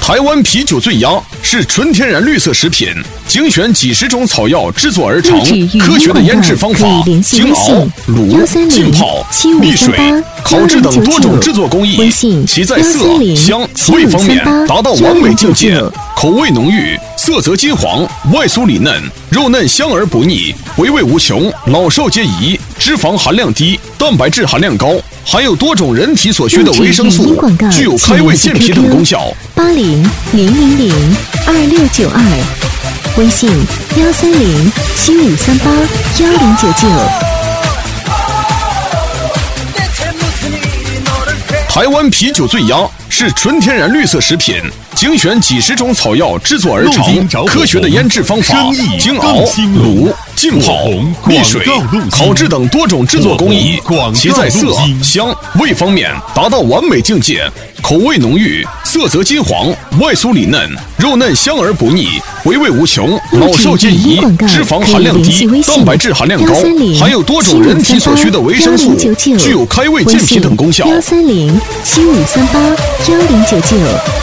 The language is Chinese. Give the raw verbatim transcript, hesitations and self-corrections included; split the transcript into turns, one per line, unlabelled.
台湾啤酒醉鸭是纯天然绿色食品，精选几十种草药制作而成，科学的腌制方法，经熬、卤、浸泡、沥水、烤制等多种制作工艺，其在色、香、味方面达到完美境界，口味浓郁，色泽金黄，外酥里嫩，肉嫩香而不腻，回味无穷，老少皆宜，脂肪含量低，蛋白质含量高，含有多种人体所需的维生素，具有开胃健脾等功效。
八零零零零二六九二，微信幺三零七五三八幺零九九。
台湾啤酒醉鸭是纯天然绿色食品，精选几十种草药制作而成，科学的腌制方法，经熬、卤、浸泡、沥水、烤制等多种制作工艺，其在色、香、味方面达到完美境界，口味浓郁，色泽金黄，外酥里嫩，肉嫩香而不腻，回味无穷，老少皆宜，脂肪含量低，蛋白质含量高，含有多种人体所需的维生素，具有开胃健脾等功效。
幺三零七五三八幺零九九。